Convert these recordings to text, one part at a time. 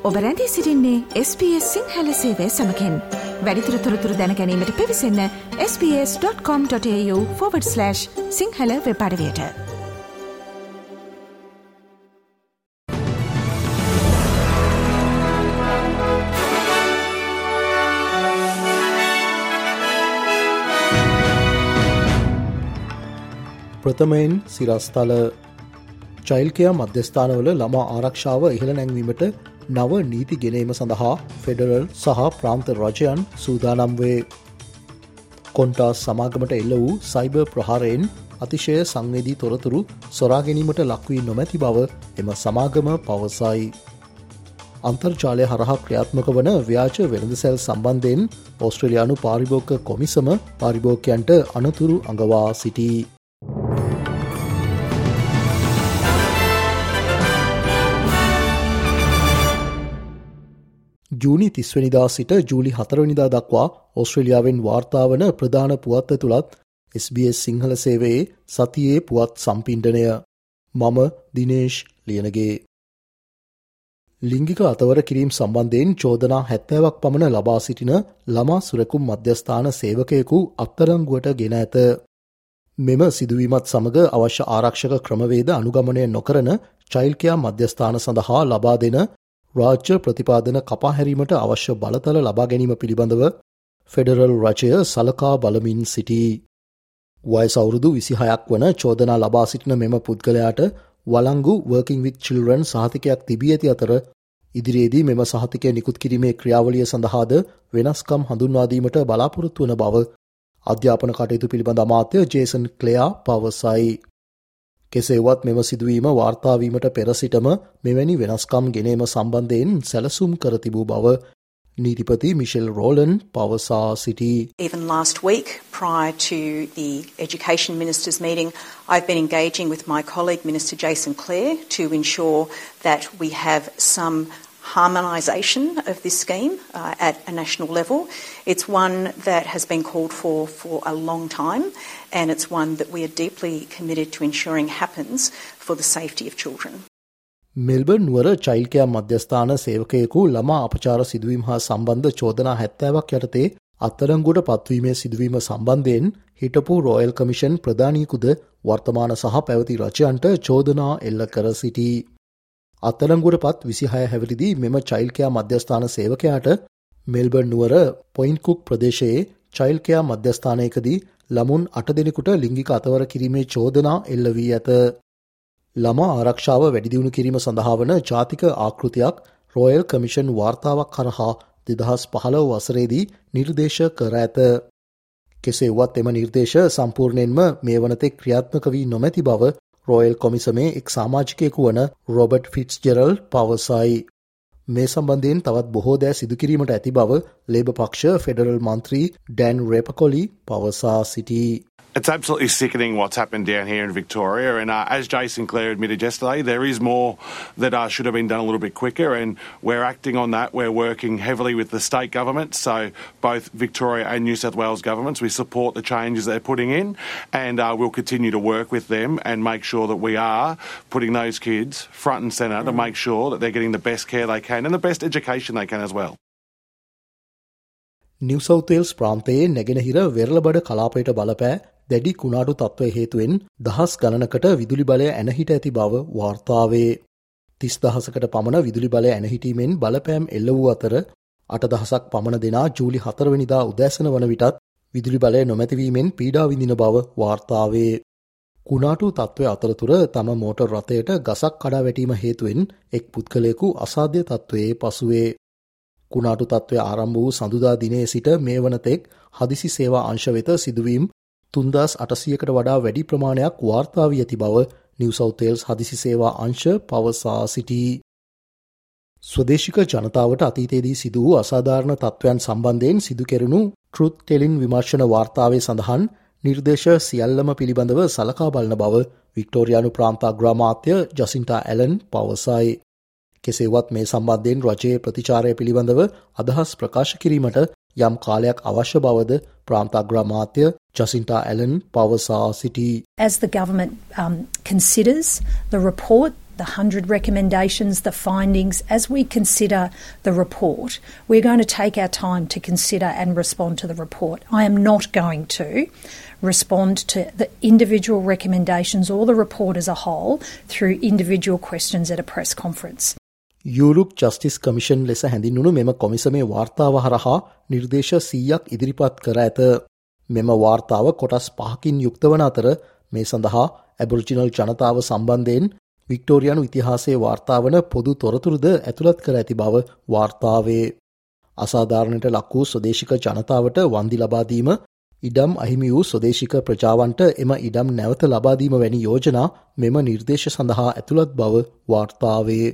ඔබ රැඳී සිටින්නේ SBS සිංහල සේවය සමගින්. වැඩිදුර තොරතුරු දැන ගැනීමට පිවිසන්න sbs.com.au/සිංහල වෙබ් අඩවියට. ප්‍රථමයෙන් සිරස්තල චයිල්ඩ් මධ්‍යස්ථානවල ළමා ආරක්ෂාව ඉහළ නැංවීමට නව නීති ගෙනීම සඳහා ෆෙඩරල් සහ ප්‍රාන්ත රජයන් සූදානම් වේ. කොන්ටාස් සමාගමට එල්ල වූ සයිබර් ප්‍රහාරයෙන් අතිශය සංවේදී තොරතුරු සොරා ගැනීමට ලක්වී නොමැති බව එම සමාගම පවසයි. අන්තර්ජාලය හරහා ක්‍රියාත්මක වන ව්‍යාජ වෙළඳසැල් සම්බන්ධයෙන් ඕස්ට්‍රේලියානු පාරිභෝගික කොමිසම පාරිභෝගිකයන්ට අනතුරු අඟවා සිටී. ජූනි 30 වෙනිදා සිට ජූලි 4 වෙනිදා දක්වා ඕස්ට්‍රේලියාවෙන් වාර්තා වන ප්‍රධාන පුවත් ඇතුළත් SBS සිංහල සේවයේ සතියේ පුවත් සම්පිණ්ඩනය. මම දිනේෂ් ලියනගේ. ලිංගික අතවර කිරීම සම්බන්ධයෙන් චෝදනා 70ක් පමණ ලබා සිටින ළමා සුරැකුම් මධ්‍යස්ථාන සේවකයෙකු අත්අඩංගුවට ගෙන ඇත. මෙම සිදුවීමත් සමග අවශ්‍ය ආරක්ෂක ක්‍රමවේද අනුගමනය නොකරන චයිල්ඩ් කෙයා මධ්‍යස්ථාන සඳහා ලබා දෙන රාජ්‍ය ප්‍රතිපාදන කපා හැරීමට අවශ්‍ය බලතල ලබා ගැනීම පිළිබඳව ෆෙඩරල් රජය සලකා බලමින් සිටී. වයස අවුරුදු 26ක් වන චෝදනා ලබා සිටින මෙම පුද්ගලයාට වලංගු Working with Children සහතිකයක් තිබී ඇති අතර ඉදිරියේදී මෙම සහතිකය නිකුත් කිරීමේ ක්‍රියාවලිය සඳහාද වෙනස්කම් හඳුන්වා දීමට බලාපොරොත්තු වන බව අධ්‍යාපන කටයුතු පිළිබඳ අමාත්‍ය ජේසන් ක්ලෙයා පවසයි. කෙසේවත් මෙම සිදුවීම වාර්තා වීමට පෙර සිටම මෙවැනි වෙනස්කම් ගෙනීම සම්බන්ධයෙන් සැලසුම් කර තිබූ බව නීතිපති මිෂෙල් රෝලන් පවසා සිටී. Even last week, prior to the Education Ministers' meeting, I've been engaging with my colleague, Minister Jason Clare, to ensure that we have some harmonisation of this scheme at a national level. It's one that has been called for a long time, and it's one that we are deeply committed to ensuring happens for the safety of children. Melbourne නුවර child care මධ්‍යස්ථාන සේවකයෙකු ළමා අපචාර සිදුවීම හා සම්බන්ධ චෝදනා 70ක් යටතේ අත්අඩංගුවට පත්වීමේ සිදුවීම සම්බන්ධයෙන් හිටපු රොයල් කමිෂන් ප්‍රධානියෙකුද වර්තමාන සහ පැවති රජයන්ට චෝදනා එල්ල කර සිටී. අත්අඩංගුවට පත් 26 හැවිරිදි මෙම චයිල්ඩ් කෙයා මධ්‍යස්ථාන සේවකයාට මෙල්බර්න් නුවර පොයින්ට් කුක් ප්‍රදේශයේ චයිල්ඩ් කෙයා මධ්‍යස්ථානයකදී ළමුන් 8 දෙනෙකුට ලිංගික අතවර කිරීමේ චෝදනා එල්ල වී ඇත. ළමා ආරක්ෂාව වැඩි දියුණු කිරීම සඳහා වන ජාතික ආකෘතියක් රොයල් කමිෂන් වාර්තාවක් කරහා 2015 වසරේදී නිර්දේශ කර ඇත. කෙසේ වුවත් එම නිර්දේශ සම්පූර්ණයෙන්ම මේ වනතෙක් ක්‍රියාත්මක වී නොමැති බව රොයල් කොමිසමේ එක් සමාජිකයෙකු වන රොබර්ට් ෆිට්ස්ජෙරල්ඩ් පවසයි. මේ සම්බන්ධයෙන් තවත් බොහෝ දෑ සිදු කිරීමට ඇති බව ලේබර් පක්ෂ ෆෙඩරල් මන්ත්‍රී ඩැන් රේපකොලි පවසා සිටී. It's absolutely sickening what's happened down here in Victoria, and as Jason Clare admitted yesterday, there is more that should have been done a little bit quicker, and we're acting on that. We're working heavily with the state governments, so both Victoria and New South Wales governments. We support the changes they're putting in, and we'll continue to work with them and make sure that we are putting those kids front and centre to make sure that they're getting the best care they can and the best education they can as well. New South Wales ප්‍රාන්තයේ නැගෙනහිර වෙරළබඩ කලාපයට බලපෑ දැඩි කුණාටු තත්ත්වය හේතුවෙන් දහස් ගණනකට විදුලි බලය ඇනහිට ඇති බව වාර්තා වේ. 30,000කට පමණ විදුලි බලය ඇනහිටීමෙන් බලපෑම් එල්ල වූ අතර 8,000ක් පමණ දෙනා ජූලි 4 වෙනිදා උදෑසන වන විටත් විදුලි බලය නොමැතිවීමෙන් පීඩා විඳින බව වාර්තා වේ. කුණාටු තත්ත්වය අතරතුර තම මෝටර් රථයට ගසක් කඩා වැටීම හේතුවෙන් එක් පුද්ගලයෙකු අසාධ්‍ය තත්ත්වයේ පසුවේ. කුණාටු තත්ත්වය ආරම්භ වූ සඳුදා දිනේ සිට මේ වනතෙක් හදිසි සේවා අංශ වෙත සිදුවීම් 3,800කට වඩා වැඩි ප්‍රමාණයක් වාර්තා වී ඇති බව නිව් සවුත් වේල්ස් හදිසි සේවා අංශ පවසා සිටී. ස්වදේශික ජනතාවට අතීතයේදී සිදු වූ අසාධාරණ තත්ත්වයන් සම්බන්ධයෙන් සිදු කෙරුණු ට්‍රුත් ටෙලින් විමර්ශන වාර්තාවේ සඳහන් නිර්දේශ සියල්ලම පිළිබඳව සලකා බලන බව වික්ටෝරියානු ප්‍රාන්ත අග්‍රාමාත්‍ය ජසින්ටා ඇලන් පවසයි. කෙසේවත් මේ සම්බන්ධයෙන් රජයේ ප්‍රතිචාරය පිළිබඳව අදහස් ප්‍රකාශ කිරීමට යම් කාලයක් අවශ්‍ය බවද ප්‍රාන්ත අග්‍රාමාත්‍ය Jacinta Allen පවසා සිටී. As the government considers the report the 100 recommendations, the findings, as we consider the report, we're going to take our time to consider and respond to the report. I am not going to respond to the individual recommendations or the report as a whole through individual questions at a press conference. Yoorrook Justice Commission ලෙස හැඳින්වුණු මෙම කොමිසමේ වාර්තාව හරහා නිර්දේශ 100ක් ඉදිරිපත් කර ඇත. මෙම වාර්තාව කොටස් 5කින් යුක්ත වන අතර මේ සඳහා ඇබොරිජිනල් ජනතාව සම්බන්ධයෙන් වික්ටෝරියානු ඉතිහාසයේ වාර්තාවන පොදු තොරතුරුද ඇතුළත් කර ඇති බව වාර්තාවේ. අසාධාරණයට ලක් වූ ස්වදේශික ජනතාවට වන්දි ලබා දීම, ඉඩම් අහිමි වූ ස්වදේශික ප්‍රජාවන්ට එම ඉඩම් නැවත ලබා දීම වැනි යෝජනා මෙම නිර්දේශ සඳහා ඇතුළත් බව වාර්තාවේ.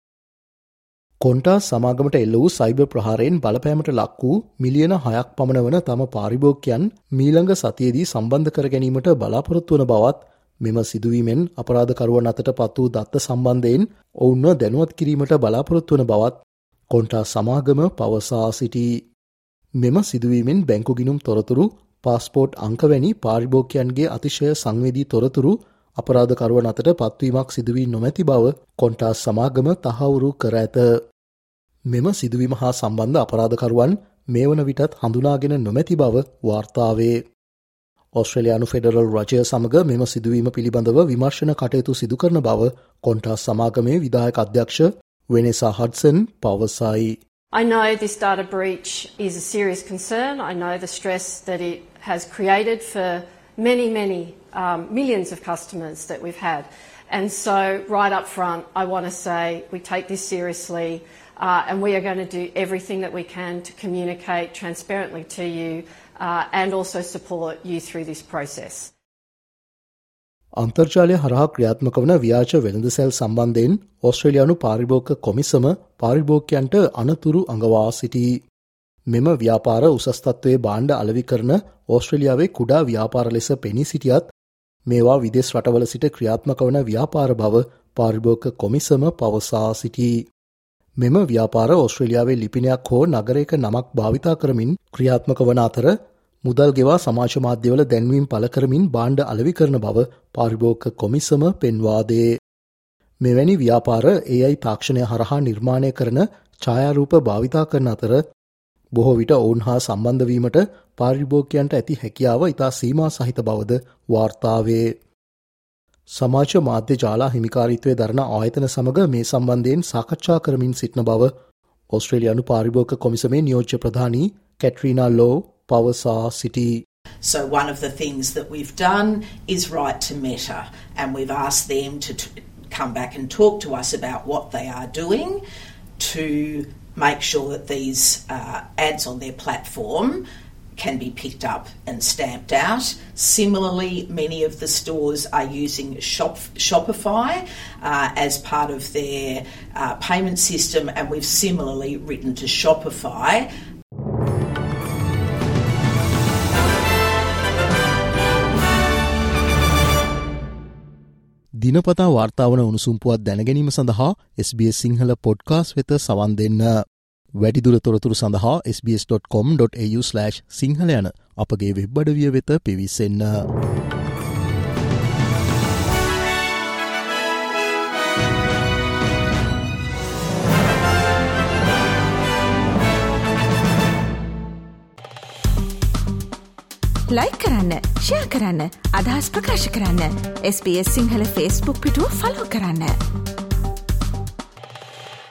කොන්ටා සමාගමට එල්ල වූ සයිබර් ප්‍රහාරයෙන් බලපෑමට ලක් වූ මිලියන 6ක් පමණ වන තම පාරිභෝගිකයන් මීළඟ සතියේදී සම්බන්ධ කර ගැනීමට බලාපොරොත්තු වන බවත් මෙම සිදුවීමෙන් අපරාධකරුවන් අතට පත් වූ දත්ත සම්බන්ධයෙන් ඔවුන්ව දැනුවත් කිරීමට බලාපොරොත්තු වන බවත් කොන්ටා සමාගම පවසා සිටී. මෙම සිදුවීමෙන් බැංකු ගිණුම් තොරතුරු, පාස්පෝර්ට් අංක වැනි පාරිභෝගිකයන්ගේ අතිශය සංවේදී තොරතුරු අපරාධකරුවන් අතට පත්වීමක් සිදුවී නොමැති බව කොන්ටා සමාගම තහවුරු කර ඇත. මෙම සිදුවීම හා සම්බන්ධ අපරාධකරුවන් මේ වන විටත් හඳුනාගෙන නොමැති බව වාර්තාවේ. ඔස්ට්‍රේලියානු ෆෙඩරල් රජය සමග මෙම සිදුවීම පිළිබඳව විමර්ශන කටයුතු සිදු කරන බව කොන්ටා සමාගමේ විධායක අධ්‍යක්ෂ වෙනෙසා හඩ්සන් පවසයි. I know this data breach is a serious concern. I know the stress that it has created for many millions of customers that we've had. And so right up front, I want to say we take this seriously and we are going to do everything that we can to communicate transparently to you and also support you through this process. අන්තර්ජාලය හරහා ක්‍රියාත්මක වන ව්‍යාජ වෙළඳසැල් සම්බන්ධයෙන් ඕස්ට්‍රේලියානු පාරිභෝගික කොමිසම පාරිභෝගිකයන්ට අනතුරු අඟවා සිටී. මෙම ව්‍යාපාර උසස් තත්ත්වයේ භාණ්ඩ අලෙවි කරන ඕස්ට්‍රේලියාවේ කුඩා ව්‍යාපාර ලෙස පෙනී සිටියත් මේවා විදේශ රටවල සිට ක්‍රියාත්මක වන ව්‍යාපාර බව පාරිභෝගික කොමිසම පවසා සිටී. මෙම ව්‍යාපාර ඕස්ට්‍රේලියාවේ ලිපිනයක් හෝ නගරයක නමක් භාවිතා කරමින් ක්‍රියාත්මක වන අතර මුදල් ගෙවා සමාජ මාධ්‍යවල දැන්වීම් පළ කරමින් භාණ්ඩ අලෙවි කරන බව පාරිභෝගික කොමිසම පෙන්වා දේ. මෙවැනි ව්‍යාපාර AI තාක්ෂණය හරහා නිර්මාණය කරන ඡායාරූප භාවිතා කරන අතර බොහෝ විට ඔවුන් හා සම්බන්ධ වීමට පාරිභෝගිකයන්ට ඇති හැකියාව ඉතා සීමා සහිත බවද වාර්තාවේ. සමාජ මාධ්‍ය ජාලා හිමිකාරීත්වය දරන ආයතන සමග මේ සම්බන්ධයෙන් සාකච්ඡා කරමින් සිටින බව ඕස්ට්‍රේලියානු පාරිභෝගික කොමිසමේ නියෝජ්‍ය ප්‍රධානී කැට්‍රීනා ලෝ පවසා සිටී. So one of the things that we've done is write to Meta and we've asked them to come back and talk to us about what they are doing to make sure that these ads on their platform can be picked up and stamped out. Similarly, many of the stores are using Shopify as part of their payment system, and we've similarly written to Shopify. දිනපතා වාර්තාවන උණුසුම්පුවත් දැනගැනීම සඳහා SBS Sinhala podcast වෙත සවන් දෙන්න. වැඩිදුර තොරතුරු සඳහා sbs.com.au/සිංහල යන අපගේ වෙබ් අඩවිය වෙත පිවිසෙන්න. ලයික් කරන්න, ෂෙයා කරන්න, අදහස් ප්‍රකාශ කරන්න. SBS සිංහල Facebook පිටුව ෆලෝ කරන්න.